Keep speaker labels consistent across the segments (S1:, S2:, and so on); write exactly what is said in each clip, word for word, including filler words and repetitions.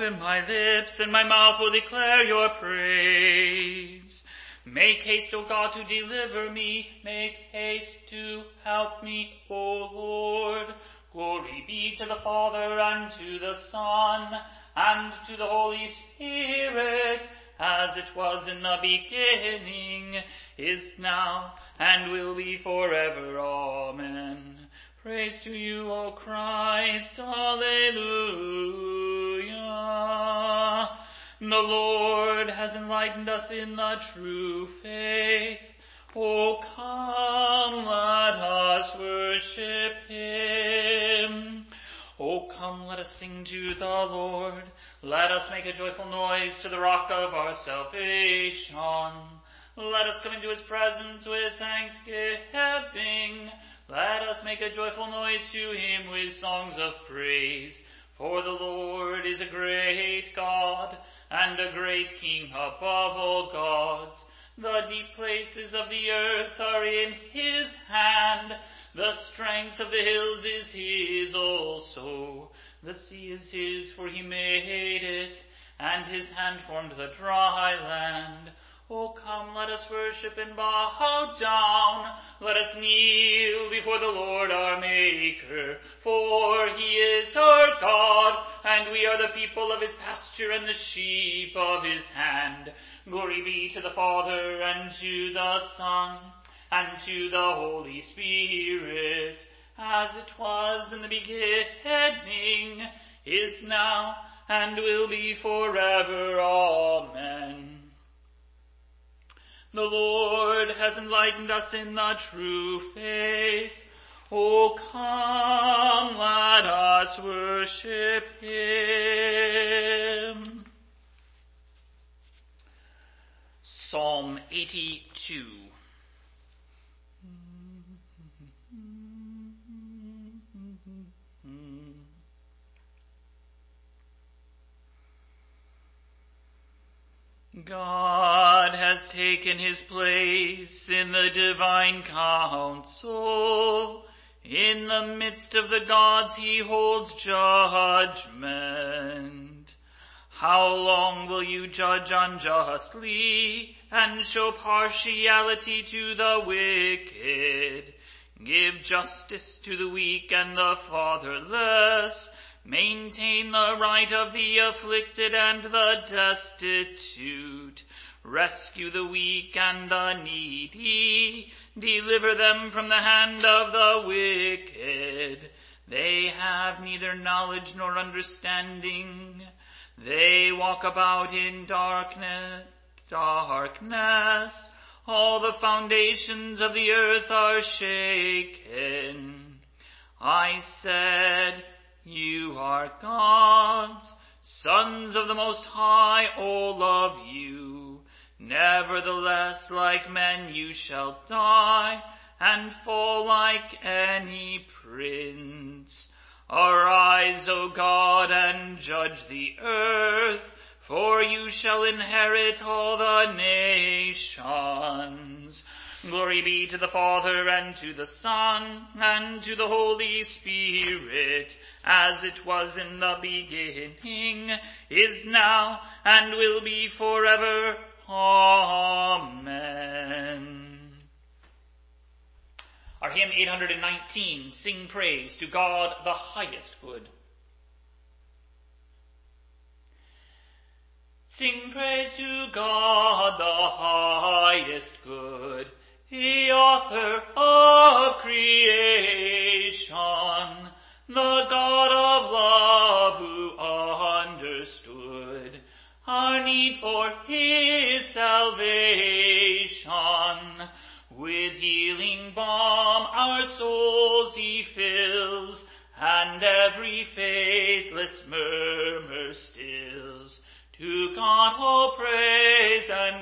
S1: open my lips, and my mouth will declare your praise. Make haste, O God, to deliver me. Make haste to help me, O Lord. Glory be to the Father, and to the Son, and to the Holy Spirit, as it was in the beginning, is now, and will be forever. Amen. Praise to you, O Christ. Alleluia. The Lord has enlightened us in the true faith. O come, let us worship him. O come, let us sing to the Lord. Let us make a joyful noise to the rock of our salvation. Let us come into his presence with thanksgiving. Let us make a joyful noise to him with songs of praise. For the Lord is a great God, and a great King above all gods. The deep places of the earth are in his hand. The strength of the hills is his also. The sea is his, for he made it, and his hand formed the dry land. O come, let us worship and bow down. Let us kneel before the Lord our Maker. For he is our God, and we are the people of his pasture and the sheep of his hand. Glory be to the Father, and to the Son, and to the Holy Spirit, as it was in the beginning, is now, and will be forever. Amen. The Lord has enlightened us in the true faith. O come, let us worship him. Psalm eighty-two. God has taken his place in the divine council. In the midst of the gods he holds judgment. How long will you judge unjustly and show partiality to the wicked? Give justice to the weak and the fatherless. Maintain the right of the afflicted and the destitute. Rescue the weak and the needy. Deliver them from the hand of the wicked. They have neither knowledge nor understanding. They walk about in darkness, darkness. All the foundations of the earth are shaken. I said, you are gods, sons of the Most High, all of you. Nevertheless, like men you shall die, and fall like any prince. Arise, O God, and judge the earth, for you shall inherit all the nations. Glory be to the Father, and to the Son, and to the Holy Spirit, as it was in the beginning, is now, and will be forever. Amen. Our hymn eight hundred nineteen, Sing Praise to God the Highest Good. Sing praise to God the highest good, the author of creation, the God of love who understood our need for his salvation. With healing balm our souls he fills, and every faithless murmur stills. To God all praise and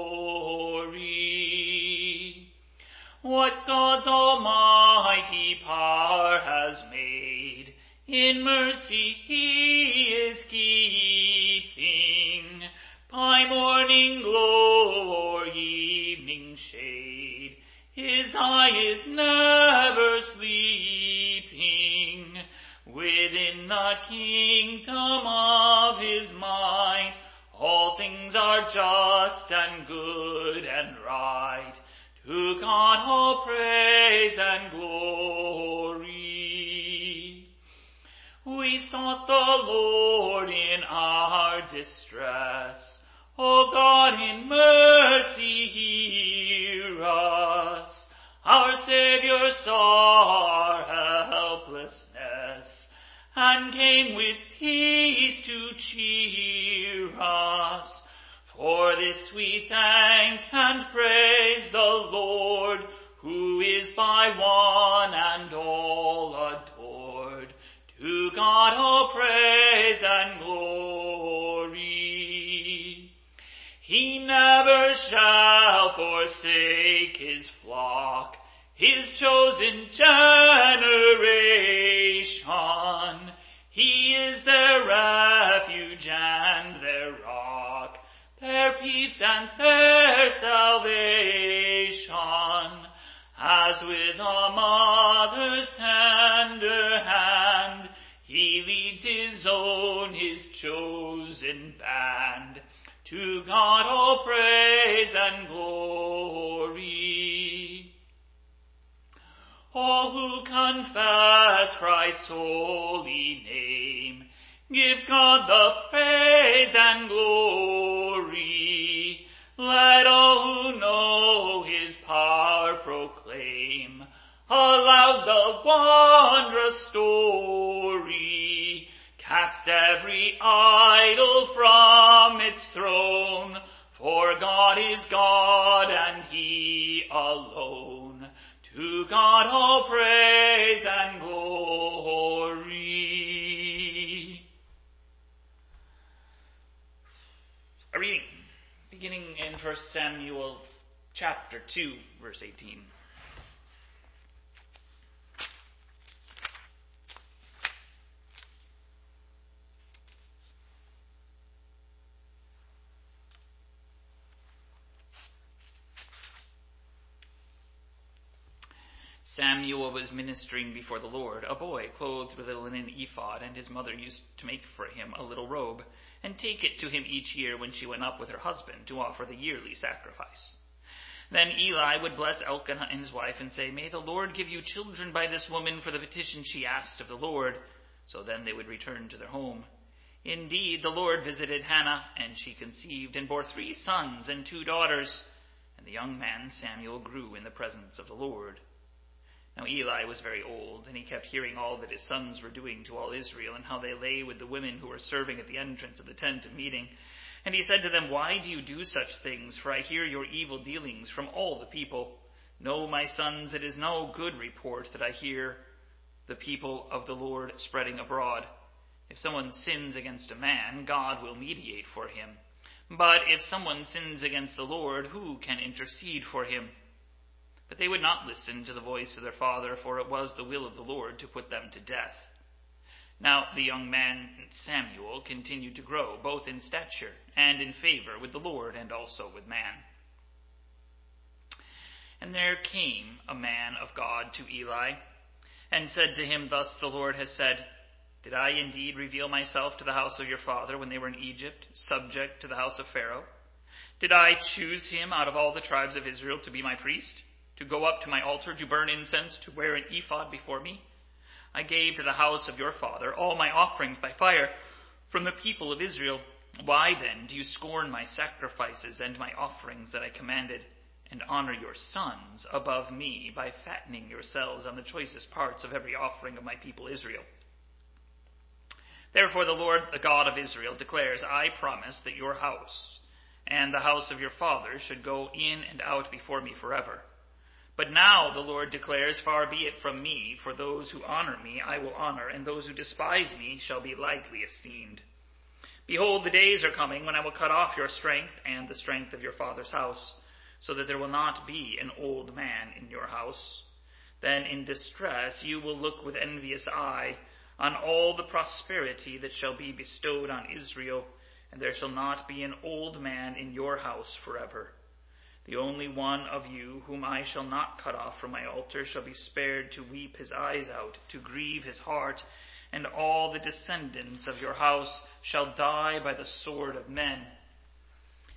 S1: glory. What God's almighty power has made, in mercy he is keeping. By morning glow or evening shade, his eye is never sleeping. Within the kingdom of his are just and good and right. To God all praise and glory. We sought the Lord in our distress. O God, in mercy hear us. Our Saviour saw our helplessness, and came with peace to cheer us. For this we thank and praise the Lord, who is by one and all adored. To God all praise and glory. He never shall forsake his flock, his chosen generation. He is their refuge and their rock, their peace and their salvation. As with a mother's tender hand, he leads his own, his chosen band. To God all praise and glory. All who confess Christ's holy name, give God the praise and glory. Let all who know his power proclaim aloud the wondrous story. Cast every idol from its throne, for God is God and he alone. To God all praise and glory. A reading beginning in First Samuel chapter two, verse eighteen. Samuel was ministering before the Lord. A boy clothed with a linen ephod, and his mother used to make for him a little robe, and take it to him each year when she went up with her husband to offer the yearly sacrifice. Then Eli would bless Elkanah and his wife and say, "May the Lord give you children by this woman for the petition she asked of the Lord." So then they would return to their home. Indeed, the Lord visited Hannah, and she conceived and bore three sons and two daughters. And the young man Samuel grew in the presence of the Lord. Now Eli was very old, and he kept hearing all that his sons were doing to all Israel, and how they lay with the women who were serving at the entrance of the tent of meeting. And he said to them, "Why do you do such things? For I hear your evil dealings from all the people. No, my sons, it is no good report that I hear the people of the Lord spreading abroad. If someone sins against a man, God will mediate for him. But if someone sins against the Lord, who can intercede for him?" But they would not listen to the voice of their father, for it was the will of the Lord to put them to death. Now the young man Samuel continued to grow, both in stature and in favor with the Lord and also with man. And there came a man of God to Eli, and said to him, "Thus the Lord has said, Did I indeed reveal myself to the house of your father when they were in Egypt, subject to the house of Pharaoh? Did I choose him out of all the tribes of Israel to be my priest, to go up to my altar, to burn incense, to wear an ephod before me? I gave to the house of your father all my offerings by fire from the people of Israel. Why then do you scorn my sacrifices and my offerings that I commanded, and honor your sons above me by fattening yourselves on the choicest parts of every offering of my people Israel? Therefore the Lord, the God of Israel, declares, I promised that your house and the house of your fathers should go in and out before me forever. But now the Lord declares, Far be it from me, for those who honor me I will honor, and those who despise me shall be lightly esteemed. Behold, the days are coming when I will cut off your strength and the strength of your father's house, so that there will not be an old man in your house. Then in distress you will look with envious eye on all the prosperity that shall be bestowed on Israel, and there shall not be an old man in your house forever. The only one of you whom I shall not cut off from my altar shall be spared to weep his eyes out, to grieve his heart, and all the descendants of your house shall die by the sword of men.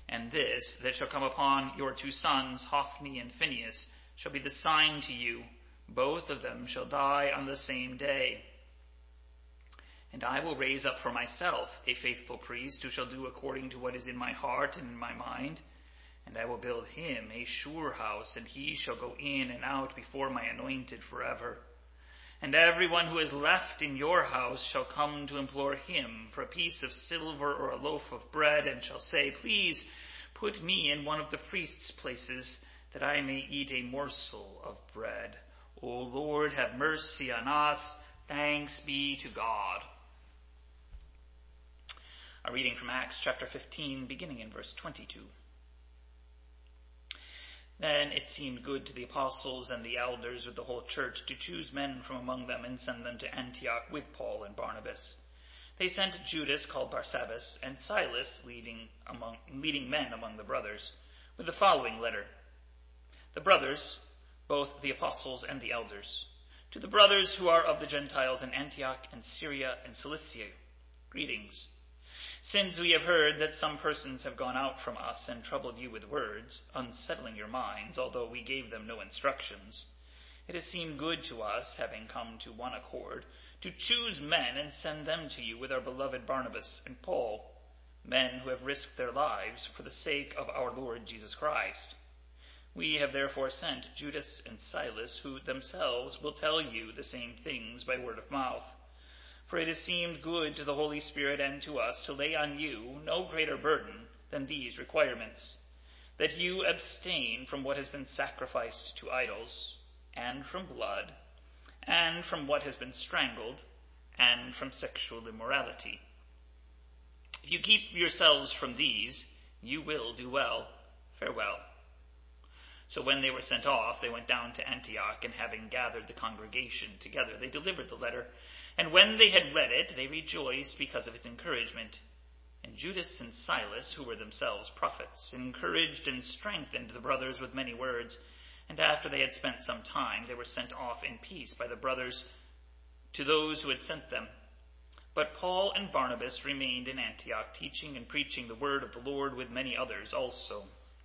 S1: And this that shall come upon your two sons, Hophni and Phinehas, shall be the sign to you. Both of them shall die on the same day. And I will raise up for myself a faithful priest who shall do according to what is in my heart and in my mind. And I will build him a sure house, and he shall go in and out before my anointed forever. And everyone who is left in your house shall come to implore him for a piece of silver or a loaf of bread, and shall say, Please put me in one of the priest's places, that I may eat a morsel of bread. O Lord, have mercy on us. Thanks be to God. A reading from Acts chapter fifteen, beginning in verse twenty-two. Then it seemed good to the apostles and the elders with the whole church to choose men from among them and send them to Antioch with Paul and Barnabas. They sent Judas, called Barsabbas, and Silas, leading, among, leading men among the brothers, with the following letter. The brothers, both the apostles and the elders, to the brothers who are of the Gentiles in Antioch and Syria and Cilicia, greetings. Since we have heard that some persons have gone out from us and troubled you with words, unsettling your minds, although we gave them no instructions, it has seemed good to us, having come to one accord, to choose men and send them to you with our beloved Barnabas and Paul, men who have risked their lives for the sake of our Lord Jesus Christ. We have therefore sent Judas and Silas, who themselves will tell you the same things by word of mouth. For it has seemed good to the Holy Spirit and to us to lay on you no greater burden than these requirements, that you abstain from what has been sacrificed to idols, and from blood, and from what has been strangled, and from sexual immorality. If you keep yourselves from these, you will do well. Farewell. So when they were sent off, they went down to Antioch, and having gathered the congregation together, they delivered the letter. And when they had read it, they rejoiced because of its encouragement. And Judas and Silas, who were themselves prophets, encouraged and strengthened the brothers with many words. And after they had spent some time, they were sent off in peace by the brothers to those who had sent them. But Paul and Barnabas remained in Antioch, teaching and preaching the word of the Lord with many others also.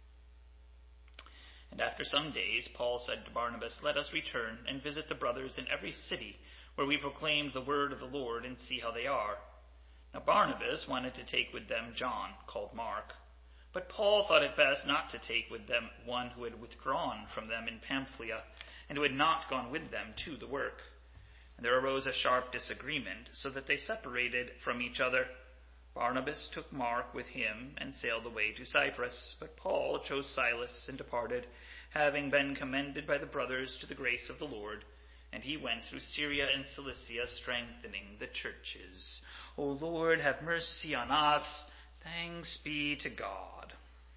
S1: And after some days, Paul said to Barnabas, Let us return and visit the brothers in every city where we proclaimed the word of the Lord, and see how they are. Now Barnabas wanted to take with them John, called Mark. But Paul thought it best not to take with them one who had withdrawn from them in Pamphylia, and who had not gone with them to the work. And there arose a sharp disagreement, so that they separated from each other. Barnabas took Mark with him, and sailed away to Cyprus. But Paul chose Silas, and departed, having been commended by the brothers to the grace of the Lord. And he went through Syria and Cilicia, strengthening the churches. O Lord, have mercy on us. Thanks be to God.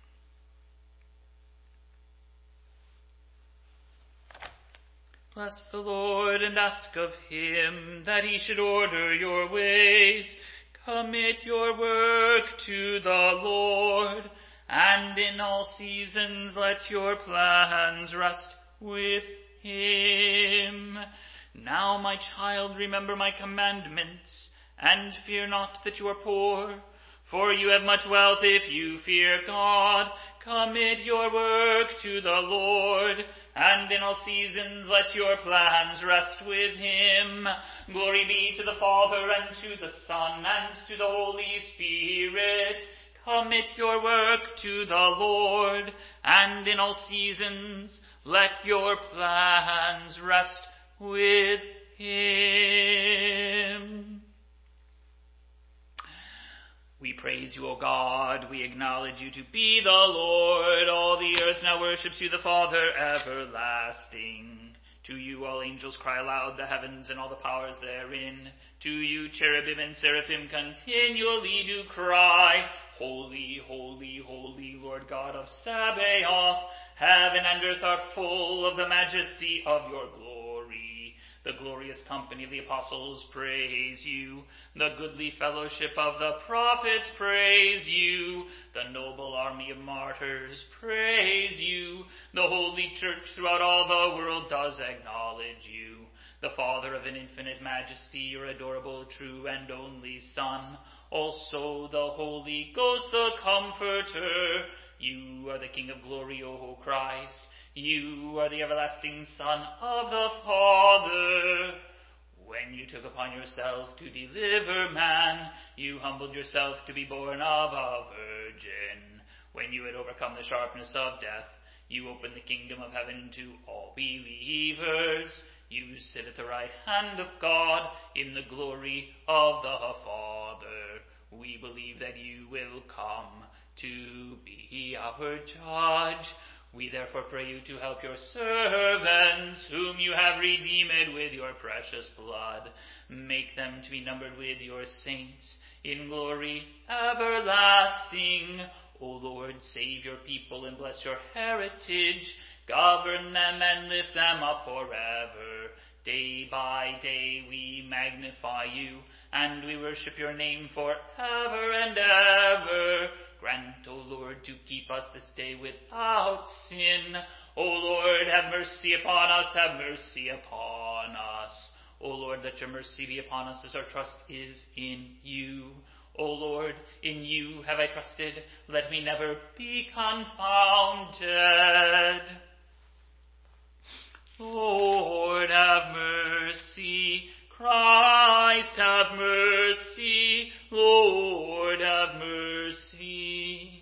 S1: Bless the Lord, and ask of him that he should order your ways. Commit your work to the Lord, and in all seasons let your plans rest with him. Now, my child, remember my commandments, and fear not that you are poor, for you have much wealth if you fear God. Commit your work to the Lord, and in all seasons let your plans rest with him. Glory be to the Father, and to the Son, and to the Holy Spirit. Commit your work to the Lord, and in all seasons let your plans rest with him. We praise you, O God. We acknowledge you to be the Lord. All the earth now worships you, the Father everlasting. To you all angels cry aloud, the heavens and all the powers therein. To you cherubim and seraphim continually do cry, Holy, holy, holy, Lord God of Sabaoth. Heaven and earth are full of the majesty of your glory. The glorious company of the apostles praise you. The goodly fellowship of the prophets praise you. The noble army of martyrs praise you. The holy church throughout all the world does acknowledge you. The Father of an infinite majesty, your adorable, true, and only Son, also the Holy Ghost, the Comforter. You are the King of glory, O Christ. You are the everlasting Son of the Father. When you took upon yourself to deliver man, you humbled yourself to be born of a virgin. When you had overcome the sharpness of death, you opened the kingdom of heaven to all believers. You sit at the right hand of God in the glory of the Father. We believe that you will come to be our judge. We therefore pray you to help your servants, whom you have redeemed with your precious blood. Make them to be numbered with your saints in glory everlasting. O Lord, save your people and bless your heritage. Govern them and lift them up forever. Day by day we magnify you, and we worship your name forever and ever. Grant, O Lord, to keep us this day without sin. O Lord, have mercy upon us, have mercy upon us. O Lord, let your mercy be upon us as our trust is in you. O Lord, in you have I trusted. Let me never be confounded. Lord, have mercy. Christ, have mercy. Lord, have mercy.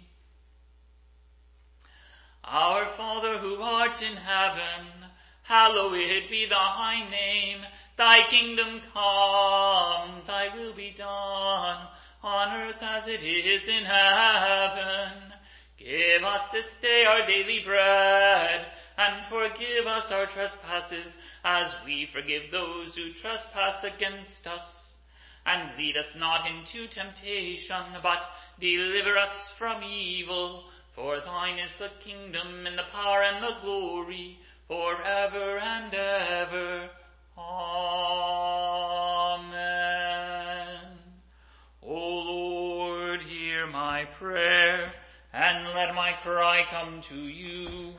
S1: Our Father, who art in heaven, hallowed be thy name. Thy kingdom come, thy will be done, on earth as it is in heaven. Give us this day our daily bread, and forgive us our trespasses, as we forgive those who trespass against us. And lead us not into temptation, but deliver us from evil. For thine is the kingdom, and the power, and the glory, forever and ever. Amen. O Lord, hear my prayer, and let my cry come to you.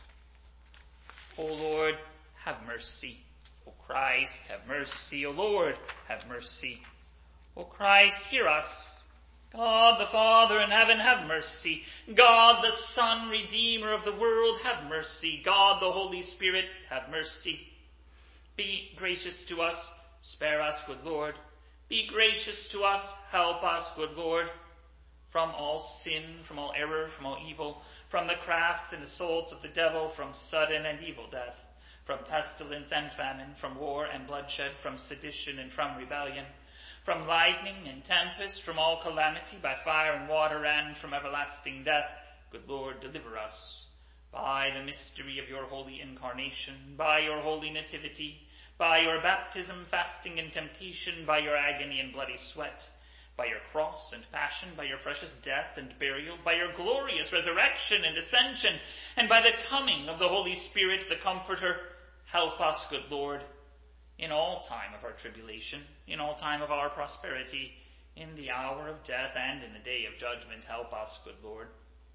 S1: O Lord, have mercy. O Christ, have mercy. O Lord, have mercy. O Christ, hear us. God the Father in heaven, have mercy. God the Son, Redeemer of the world, have mercy. God the Holy Spirit, have mercy. Be gracious to us, spare us, good Lord. Be gracious to us, help us, good Lord. From all sin, from all error, from all evil, from the crafts and assaults of the devil, from sudden and evil death, from pestilence and famine, from war and bloodshed, from sedition and from rebellion, from lightning and tempest, from all calamity by fire and water, and from everlasting death, good Lord, deliver us. By the mystery of your holy incarnation, by your holy nativity, by your baptism, fasting, and temptation, by your agony and bloody sweat, by your cross and passion, by your precious death and burial, by your glorious resurrection and ascension, and by the coming of the Holy Spirit, the Comforter, help us, good Lord, in all time of our tribulation, in all time of our prosperity, in the hour of death and in the day of judgment, help us, good Lord.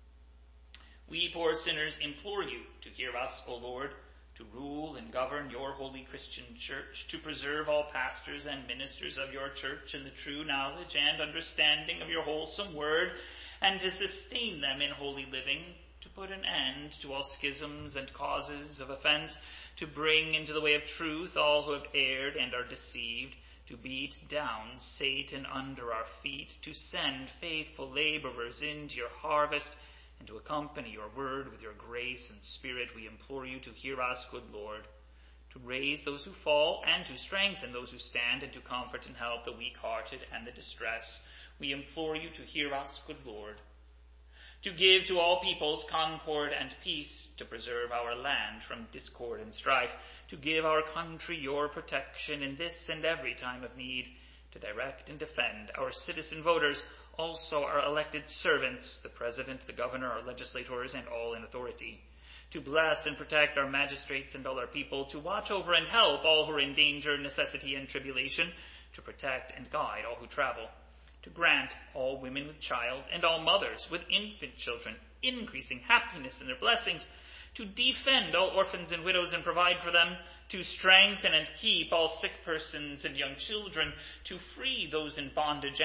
S1: We poor sinners implore you to hear us, O Lord, to rule and govern your holy Christian church, to preserve all pastors and ministers of your church in the true knowledge and understanding of your wholesome word, and to sustain them in holy living, to put an end to all schisms and causes of offense, to bring into the way of truth all who have erred and are deceived, to beat down Satan under our feet, to send faithful laborers into your harvest, and to accompany your word with your grace and spirit. We implore you to hear us, good Lord, to raise those who fall and to strengthen those who stand, and to comfort and help the weak-hearted and the distressed. We implore you to hear us, good Lord, to give to all peoples concord and peace, to preserve our land from discord and strife, to give our country your protection in this and every time of need, to direct and defend our citizen voters, also our elected servants, the president, the governor, our legislators, and all in authority, to bless and protect our magistrates and all our people, to watch over and help all who are in danger, necessity, and tribulation, to protect and guide all who travel, to grant all women with child and all mothers with infant children increasing happiness in their blessings, to defend all orphans and widows and provide for them, to strengthen and keep all sick persons and young children, to free those in bondage, and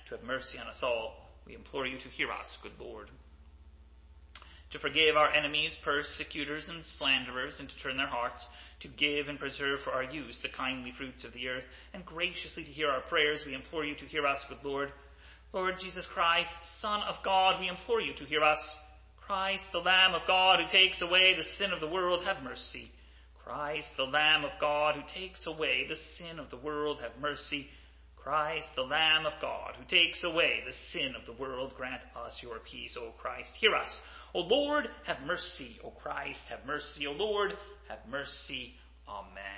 S1: to have mercy on us all. We implore you to hear us, good Lord. To forgive our enemies, persecutors, and slanderers, and to turn their hearts, to give and preserve for our use the kindly fruits of the earth, and graciously to hear our prayers, we implore you to hear us, good Lord. Lord Jesus Christ, Son of God, we implore you to hear us. Christ, the Lamb of God, who takes away the sin of the world, have mercy. Christ, the Lamb of God, who takes away the sin of the world, have mercy. Christ, the Lamb of God, who takes away the sin of the world, grant us your peace. O Christ, hear us. O Lord, have mercy. O Christ, have mercy. O Lord, have mercy. Amen.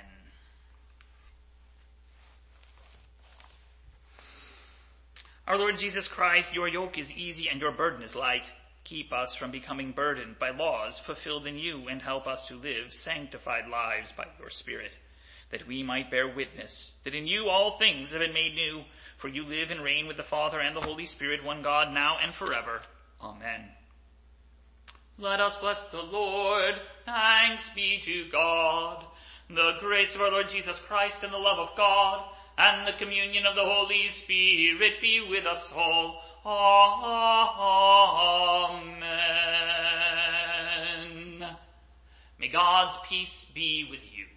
S1: Our Lord Jesus Christ, your yoke is easy and your burden is light. Keep us from becoming burdened by laws fulfilled in you, and help us to live sanctified lives by your Spirit, that we might bear witness that in you all things have been made new, for you live and reign with the Father and the Holy Spirit, one God, now and forever. Amen. Let us bless the Lord. Thanks be to God. The grace of our Lord Jesus Christ and the love of God and the communion of the Holy Spirit be with us all. Amen. May God's peace be with you.